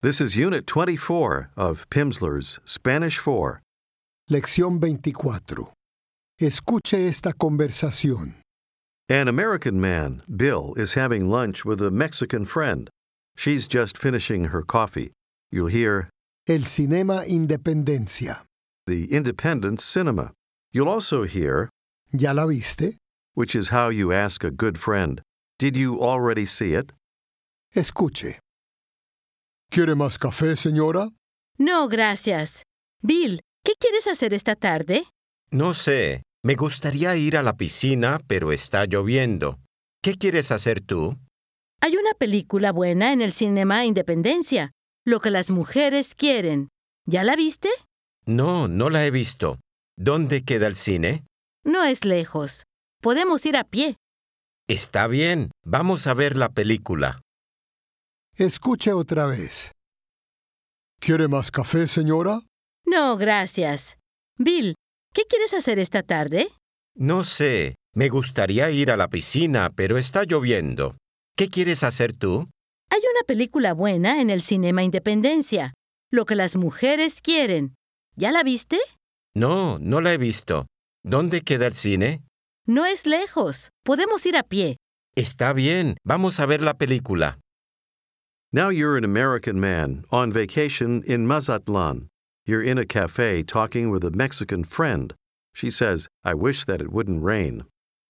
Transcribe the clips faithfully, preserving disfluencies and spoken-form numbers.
This is Unit twenty-four of Pimsleur's Spanish four. Lección veinticuatro. Escuche esta conversación. An American man, Bill, is having lunch with a Mexican friend. She's just finishing her coffee. You'll hear El Cinema Independencia. the Independence Cinema. You'll also hear, ¿Ya la viste? which is how you ask a good friend, did you already see it? Escuche. ¿Quiere más café, señora? No, gracias. Bill, ¿qué quieres hacer esta tarde? No sé. Me gustaría ir a la piscina, pero está lloviendo. ¿Qué quieres hacer tú? Hay una película buena en el Cinema Independencia, Lo que las mujeres quieren. ¿Ya la viste? No, no la he visto. ¿Dónde queda el cine? No es lejos. Podemos ir a pie. Está bien. Vamos a ver la película. Escuche otra vez. ¿Quiere más café, señora? No, gracias. Bill, ¿qué quieres hacer esta tarde? No sé. Me gustaría ir a la piscina, pero está lloviendo. ¿Qué quieres hacer tú? Hay una película buena en el Cinema Independencia, Lo que las mujeres quieren. ¿Ya la viste? No, no la he visto. ¿Dónde queda el cine? No es lejos. Podemos ir a pie. Está bien. Vamos a ver la película. Now you're an American man on vacation in Mazatlan. You're in a cafe talking with a Mexican friend. She says, I wish that it wouldn't rain.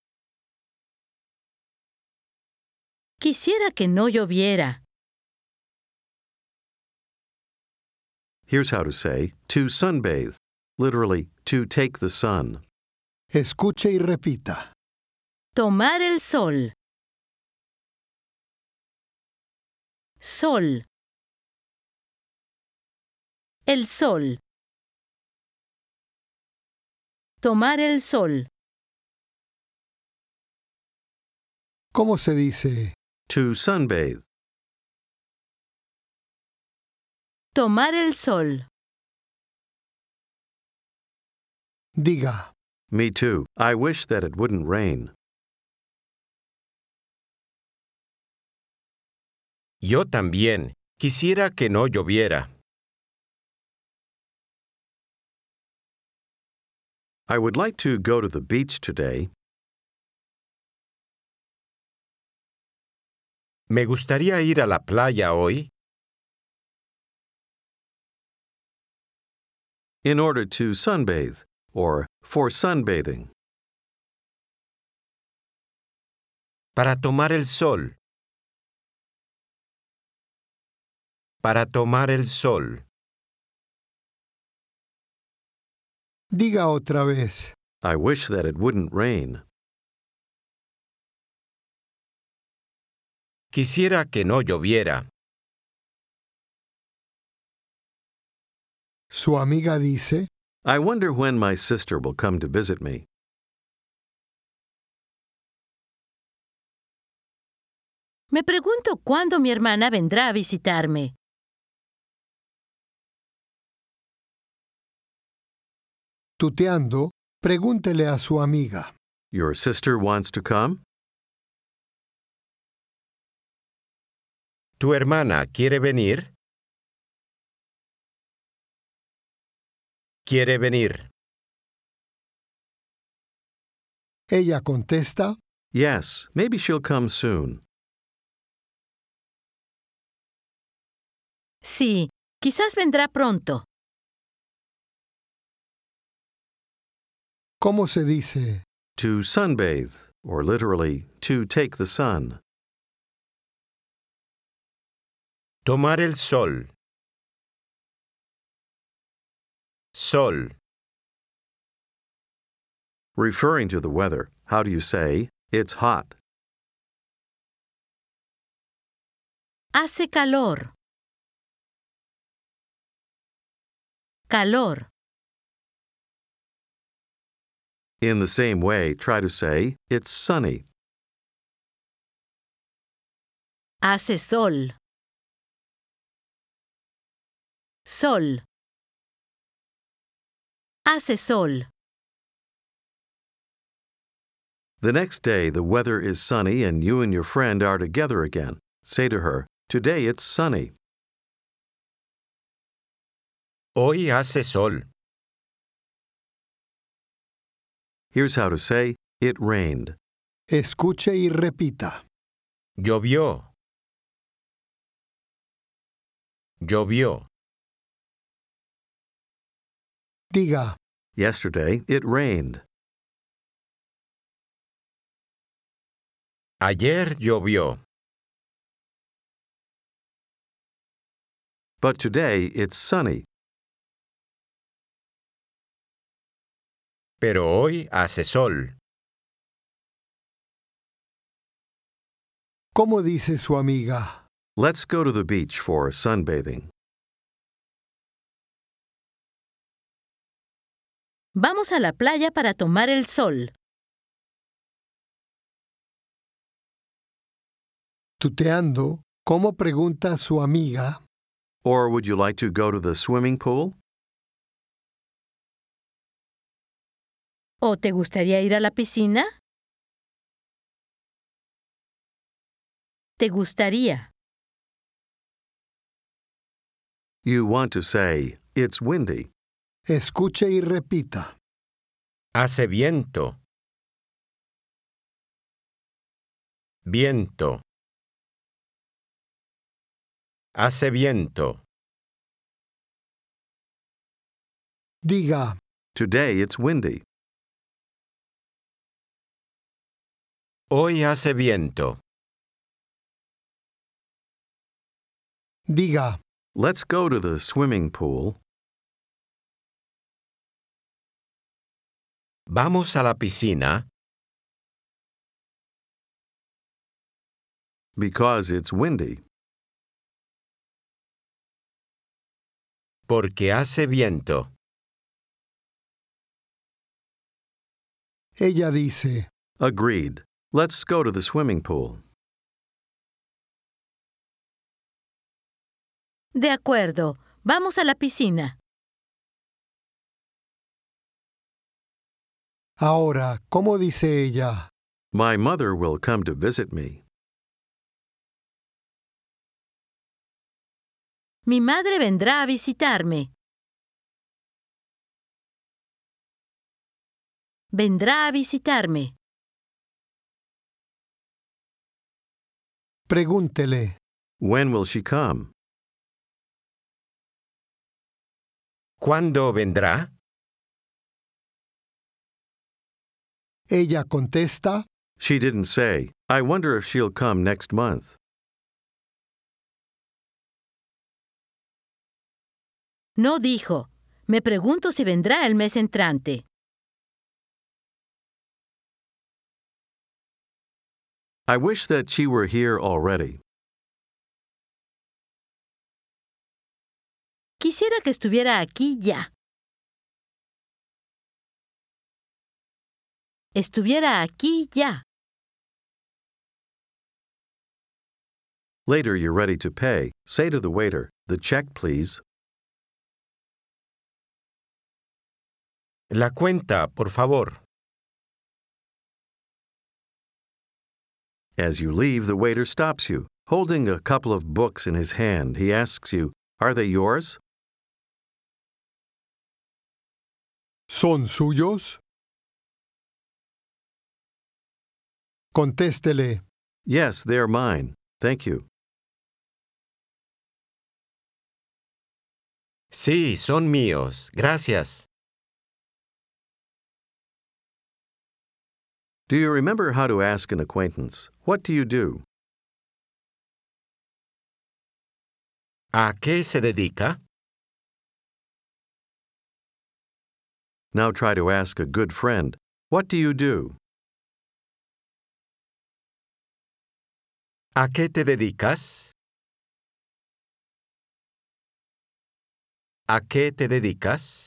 Quisiera que no lloviera. Here's how to say, to sunbathe. Literally, to take the sun. Escuche y repita. Tomar el sol. Sol. El sol. Tomar el sol. ¿Cómo se dice? To sunbathe. Tomar el sol. Diga. Me too. I wish that it wouldn't rain. Yo también. Quisiera que no lloviera. I would like to go to the beach today. Me gustaría ir a la playa hoy. In order to sunbathe, or for sunbathing. Para tomar el sol. Para tomar el sol. Diga otra vez. I wish that it wouldn't rain. Quisiera que no lloviera. Su amiga dice, I wonder when my sister will come to visit me. Me pregunto cuándo mi hermana vendrá a visitarme. tuteando, pregúntele a su amiga. Your sister wants to come? ¿Tu hermana quiere venir? Quiere venir. Ella contesta, Yes, maybe she'll come soon. Sí, quizás vendrá pronto. ¿cómo se dice? To sunbathe, or literally, to take the sun. Tomar el sol. Sol. Referring to the weather, how do you say, it's hot? Hace calor. Calor. In the same way, try to say, it's sunny. Hace sol. Sol. Hace sol. The next day, the weather is sunny and you and your friend are together again. Say to her, today it's sunny. Hoy hace sol. Here's how to say, it rained. Escuche y repita. Llovió. Llovió. Diga, Yesterday, it rained. Ayer llovió. But today, it's sunny. Pero hoy hace sol. ¿cómo dice su amiga? Let's go to the beach for sunbathing. Vamos a la playa para tomar el sol. Tuteando, ¿cómo pregunta su amiga? Or would you like to go to the swimming pool? ¿O te gustaría ir a la piscina? ¿Te gustaría? You want to say, it's windy. Escuche y repita. Hace viento. Viento. Hace viento. Diga, Today, it's windy. Hoy hace viento. diga, Let's go to the swimming pool. Vamos a la piscina Because it's windy. porque hace viento. ella dice, Agreed. Let's go to the swimming pool. De acuerdo. Vamos a la piscina. ahora, ¿cómo dice ella? My mother will come to visit me. Mi madre vendrá a visitarme. Vendrá a visitarme. Pregúntele, When will she come? ¿Cuándo vendrá? ella contesta, She didn't say. I wonder if she'll come next month. No dijo. Me pregunto si vendrá el mes entrante. I wish that she were here already. Quisiera que estuviera aquí ya. Estuviera aquí ya. Later, you're ready to pay. Say to the waiter, the check, please. La cuenta, por favor. As you leave, the waiter stops you. Holding a couple of books in his hand, he asks you, Are they yours? ¿son suyos? Contéstele, Yes, they're mine. Thank you. Sí, son míos. Gracias. Do you remember how to ask an acquaintance? What do you do? ¿A qué se dedica? Now try to ask a good friend. What do you do? ¿A qué te dedicas? ¿A qué te dedicas?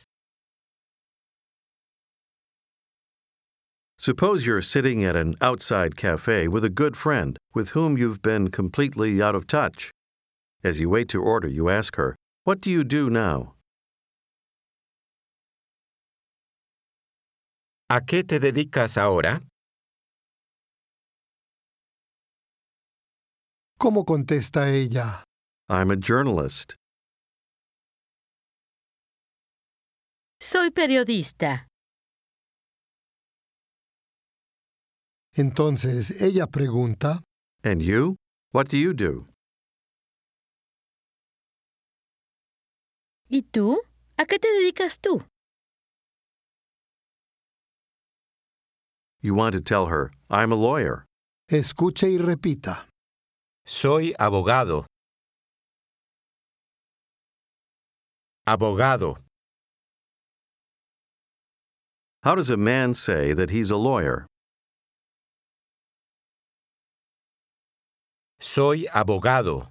Suppose you're sitting at an outside cafe with a good friend with whom you've been completely out of touch. As you wait to order, you ask her, What do you do now? ¿A qué te dedicas ahora? ¿cómo contesta ella? I'm a journalist. Soy periodista. Entonces ella pregunta, And you? What do you do? ¿Y tú? ¿A qué te dedicas tú? You want to tell her, I'm a lawyer. escuche y repita. Soy abogado. Abogado. How does a man say that he's a lawyer? Soy abogado.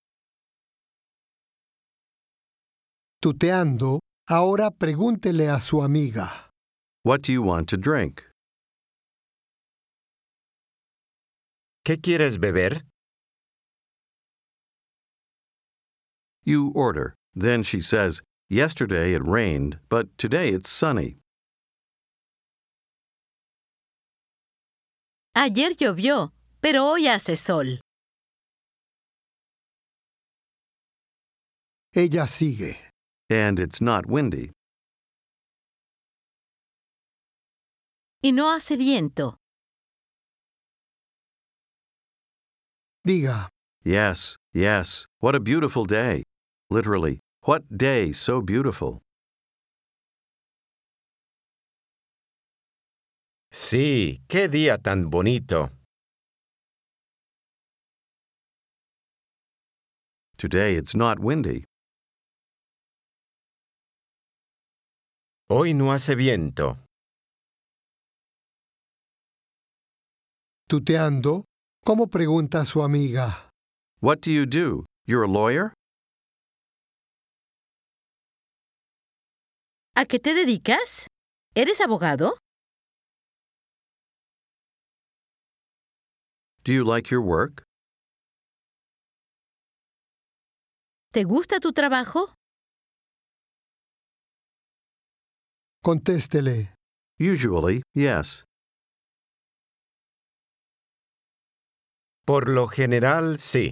Tuteando, ahora pregúntele a su amiga. What do you want to drink? ¿Qué quieres beber? You order. Then she says, yesterday it rained, but today it's sunny. Ayer llovió, pero hoy hace sol. Ella sigue. And it's not windy. Y no hace viento. Diga, Yes, yes, what a beautiful day. Literally, what day so beautiful. Sí, qué día tan bonito. Today it's not windy. Hoy no hace viento. tuteando, ¿cómo pregunta a su amiga? What do you do? You're a lawyer? ¿A qué te dedicas? ¿Eres abogado? Do you like your work? ¿Te gusta tu trabajo? Contéstele, Usually, yes. Por lo general, sí.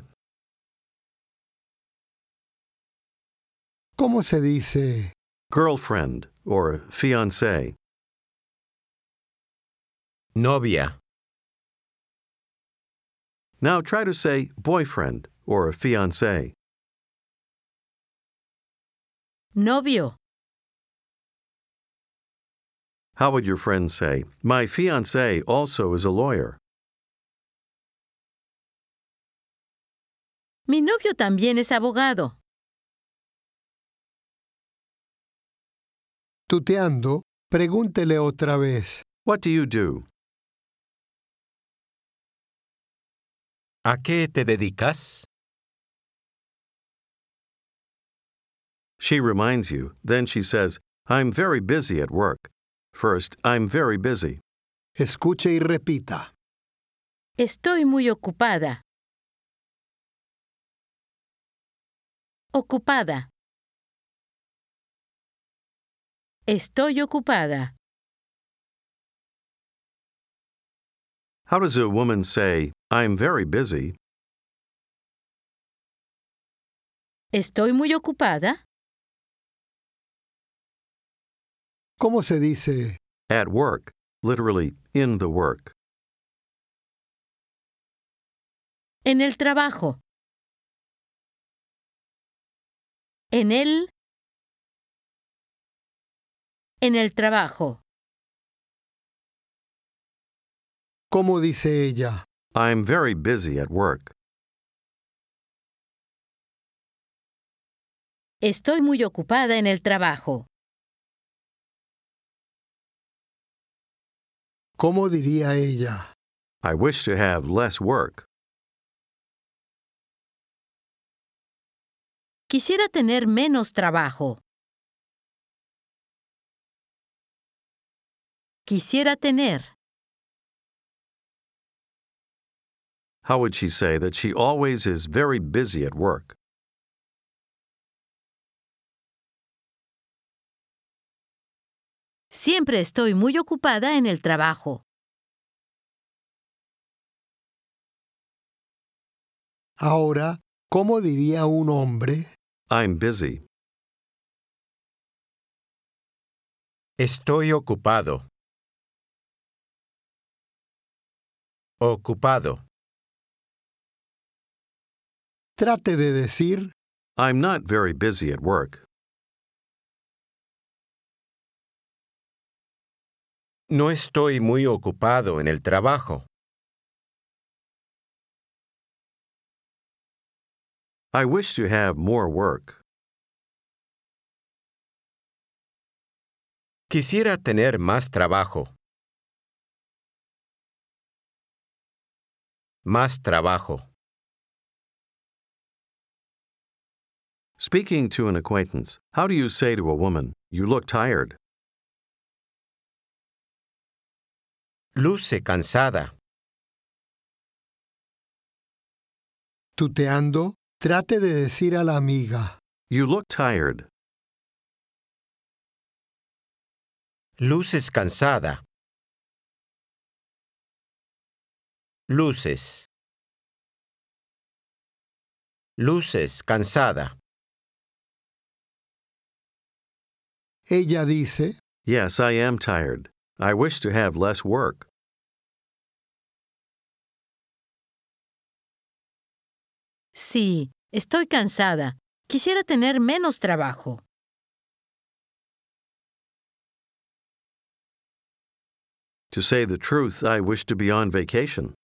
¿cómo se dice? Girlfriend or fiancé. Novia. Now try to say boyfriend or fiancé. Novio. How would your friend say, my fiancé also is a lawyer? Mi novio también es abogado. Tuteando, pregúntele otra vez. What do you do? ¿A qué te dedicas? She reminds you. Then she says, I'm very busy at work. First, I'm very busy. Escuche y repita. Estoy muy ocupada. Ocupada. Estoy ocupada. How does a woman say, I'm very busy? Estoy muy ocupada. ¿Cómo se dice? At work, literally in the work. En el trabajo. En el. En el trabajo. ¿Cómo dice ella? I'm very busy at work. Estoy muy ocupada en el trabajo. ¿Cómo diría ella? I wish to have less work. Quisiera tener menos trabajo. Quisiera tener. How would she say that she always is very busy at work? Siempre estoy muy ocupada en el trabajo. Ahora, ¿cómo diría un hombre? I'm busy. Estoy ocupado. Ocupado. Trate de decir, I'm not very busy at work. No estoy muy ocupado en el trabajo. I wish to have more work. Quisiera tener más trabajo. Más trabajo. Speaking to an acquaintance, how do you say to a woman, you look tired? Luce cansada. tuteando, trate de decir a la amiga, You look tired. Luces cansada. Luces. Luces cansada. ella dice, Yes, I am tired. I wish to have less work. Sí, estoy cansada. Quisiera tener menos trabajo. To say the truth, I wish to be on vacation.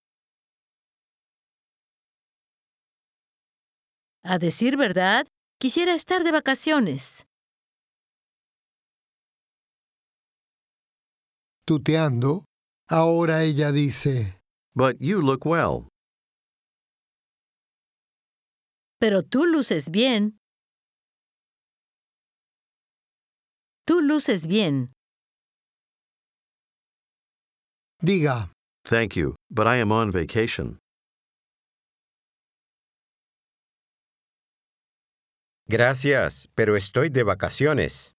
A decir verdad, quisiera estar de vacaciones. tuteando, ahora ella dice, But you look well. Pero tú luces bien. Tú luces bien. diga, Thank you, but I am on vacation. Gracias, pero estoy de vacaciones.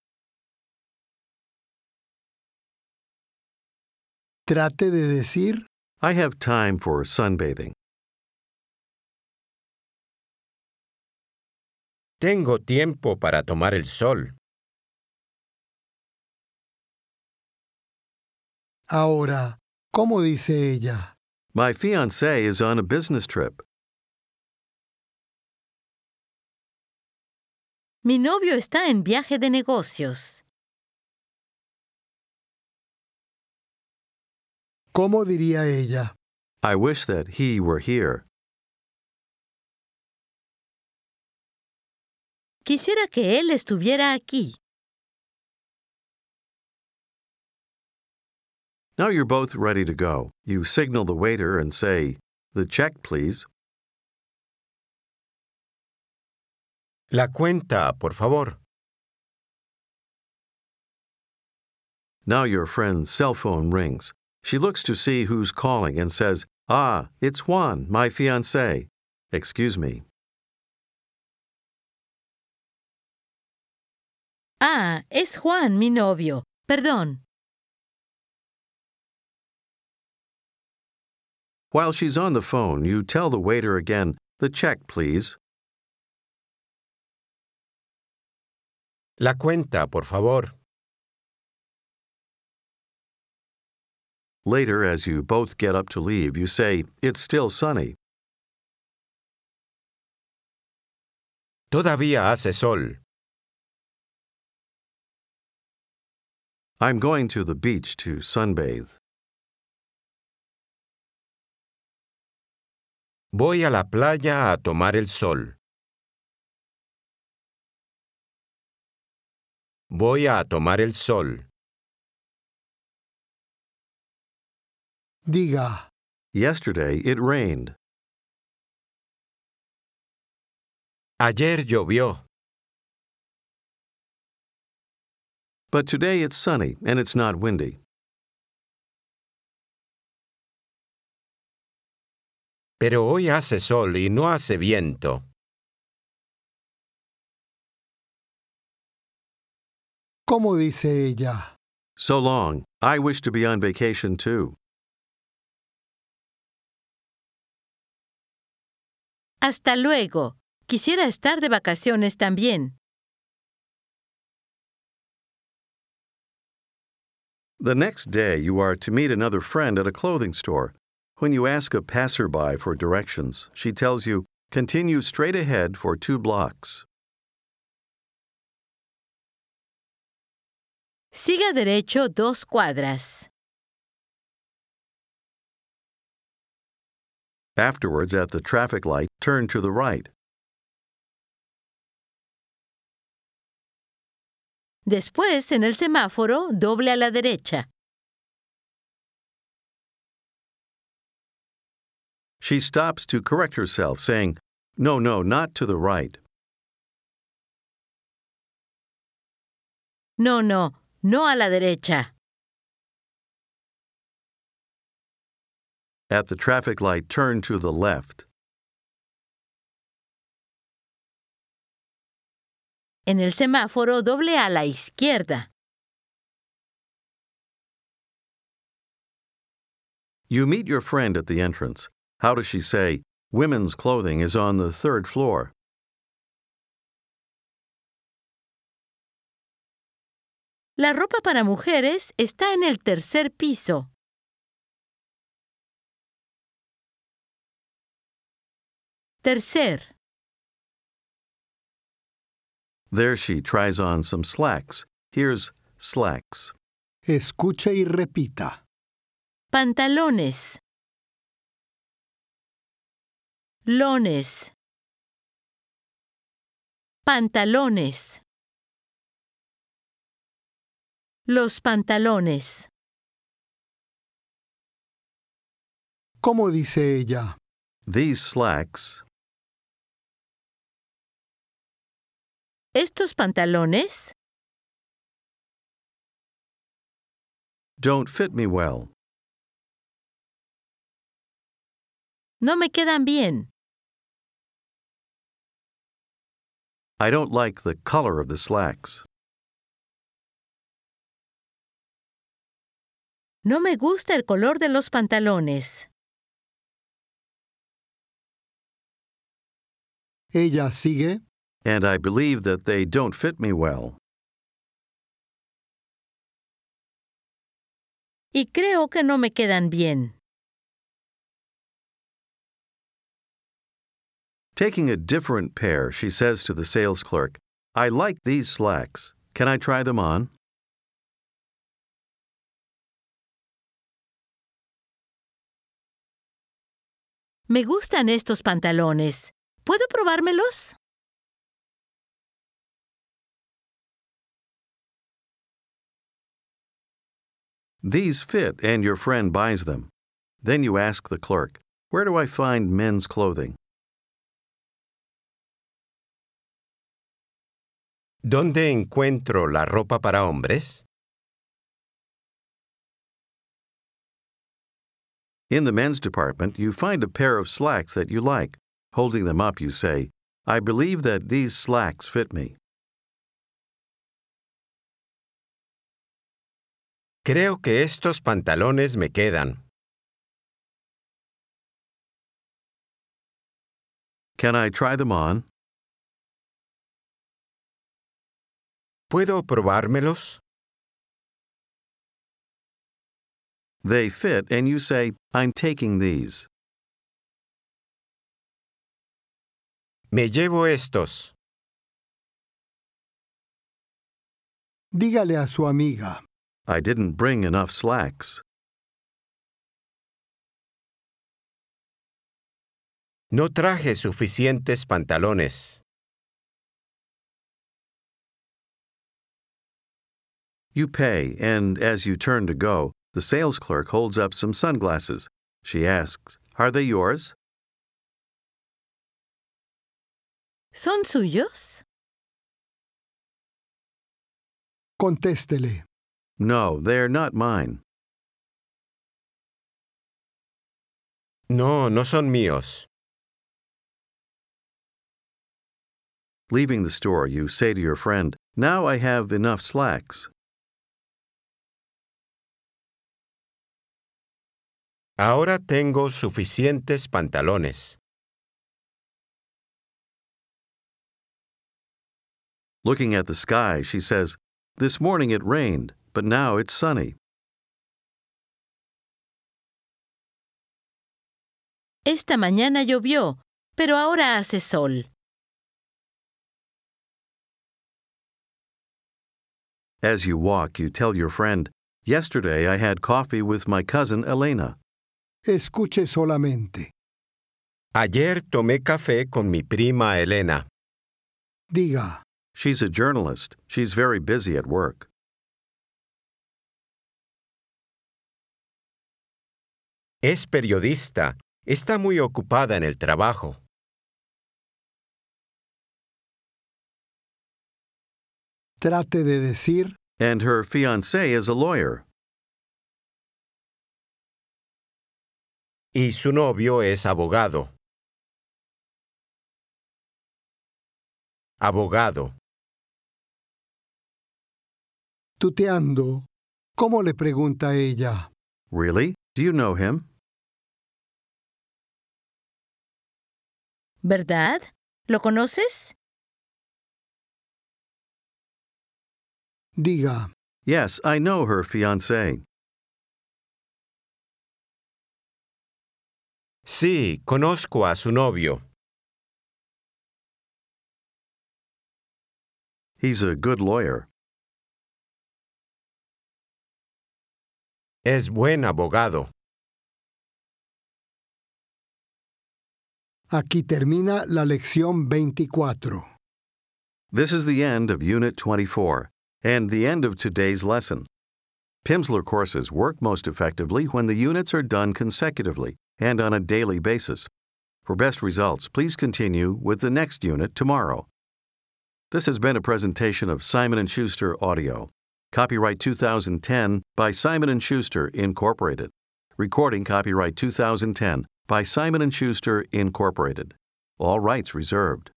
trate de decir, I have time for sunbathing. Tengo tiempo para tomar el sol. ahora, ¿cómo dice ella? My fiancé is on a business trip. Mi novio está en viaje de negocios. ¿Cómo diría ella? I wish that he were here. Quisiera que él estuviera aquí. Now you're both ready to go. You signal the waiter and say, The check, please. La cuenta, por favor. Now your friend's cell phone rings. She looks to see who's calling and says, Ah, it's Juan, my fiancé. Excuse me. Ah, es Juan, mi novio. Perdón. While she's on the phone, you tell the waiter again, The check, please. La cuenta, por favor. Later, as you both get up to leave, you say, It's still sunny. Todavía hace sol. I'm going to the beach to sunbathe. Voy a la playa a tomar el sol. Voy a tomar el sol. Diga, Yesterday, it rained. Ayer llovió. But today it's sunny and it's not windy. Pero hoy hace sol y no hace viento. ¿cómo dice ella? So long. I wish to be on vacation too. Hasta luego. Quisiera estar de vacaciones también. The next day, you are to meet another friend at a clothing store. When you ask a passerby for directions, she tells you, continue straight ahead for two blocks. Siga derecho dos cuadras. Afterwards, at the traffic light, turn to the right. Después, en el semáforo, doble a la derecha. She stops to correct herself, saying, no, no, not to the right. No, no, no a la derecha. At the traffic light, turn to the left. En el semáforo, doble a la izquierda. You meet your friend at the entrance. How does she say, women's clothing is on the third floor? La ropa para mujeres está en el tercer piso. Tercer. There she tries on some slacks. Here's slacks. Escuche y repita. Pantalones. Lones. Pantalones. Los pantalones. ¿Cómo dice ella? These slacks. Estos pantalones Don't fit me well. no me quedan bien. I don't like the color of the slacks. No me gusta el color de los pantalones. Ella sigue. And I believe that they don't fit me well. Y creo que no me quedan bien. Taking a different pair, she says to the sales clerk, I like these slacks. Can I try them on? Me gustan estos pantalones. ¿Puedo probármelos? These fit, and your friend buys them. Then you ask the clerk, where do I find men's clothing? ¿Dónde encuentro la ropa para hombres? In the men's department, you find a pair of slacks that you like. Holding them up, you say, I believe that these slacks fit me. Creo que estos pantalones me quedan. Can I try them on? ¿Puedo probármelos? They fit, and you say, I'm taking these. Me llevo estos. Dígale a su amiga. I didn't bring enough slacks. No traje suficientes pantalones. You pay, and as you turn to go, the sales clerk holds up some sunglasses. She asks, are they yours? ¿Son suyos? Contéstele. No, they're not mine. No, no son míos. Leaving the store, you say to your friend, now I have enough slacks. Ahora tengo suficientes pantalones. Looking at the sky, she says, this morning it rained, but now it's sunny. Esta mañana llovió, pero ahora hace sol. As you walk, you tell your friend, "Yesterday I had coffee with my cousin Elena." Escuche solamente. Ayer tomé café con mi prima Elena. Diga, She's a journalist. She's very busy at work. Es periodista. Está muy ocupada en el trabajo. trate de decir, And her fiancé is a lawyer. Y su novio es abogado. Abogado. tuteando. ¿Cómo le pregunta ella? Really? Do you know him? ¿Verdad? ¿Lo conoces? Diga, Yes, I know her fiancé. Sí, conozco a su novio. He's a good lawyer. Es buen abogado. aquí termina la lección veinticuatro. This is the end of Unit twenty-four and the end of today's lesson. Pimsleur courses work most effectively when the units are done consecutively and on a daily basis. For best results, please continue with the next unit tomorrow. This has been a presentation of Simon and Schuster Audio. Copyright two thousand ten by Simon and Schuster, Incorporated. Recording copyright two thousand ten by Simon and Schuster, Incorporated. All rights reserved.